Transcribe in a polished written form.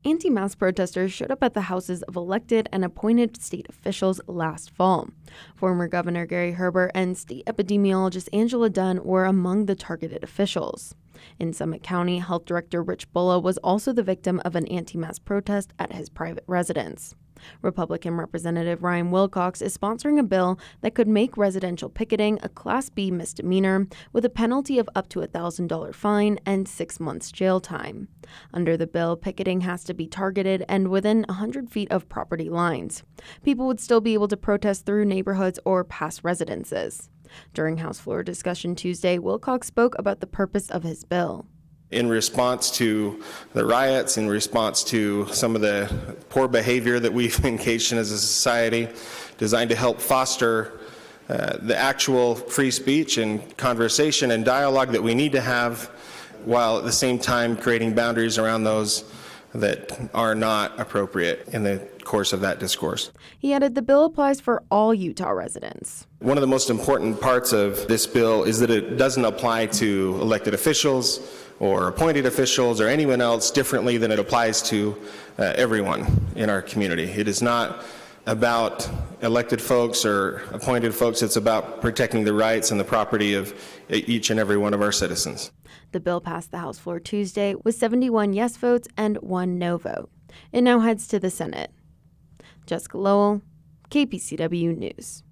anti-mask protesters showed up at the houses of elected and appointed state officials last fall. Former Governor Gary Herbert and state epidemiologist Angela Dunn were among the targeted officials. In Summit County, Health Director Rich Bulla was also the victim of an anti-mask protest at his private residence. Republican Representative Ryan Wilcox is sponsoring a bill that could make residential picketing a Class B misdemeanor with a penalty of up to a $1,000 fine and 6 months jail time. Under the bill, picketing has to be targeted and within 100 feet of property lines. People would still be able to protest through neighborhoods or past residences. During House floor discussion Tuesday, Wilcox spoke about the purpose of his bill. In response to the riots, in response to some of the poor behavior that we've engaged in as a society, designed to help foster the actual free speech and conversation and dialogue that we need to have, while at the same time creating boundaries around those that are not appropriate in the course of that discourse. He added the bill applies for all Utah residents. One of the most important parts of this bill is that it doesn't apply to elected officials or appointed officials or anyone else differently than it applies to everyone in our community. It is not about elected folks or appointed folks. It's about protecting the rights and the property of each and every one of our citizens. The bill passed the House floor Tuesday with 71 yes votes and 1 no vote. It now heads to the Senate. Jessica Lowell, KPCW News.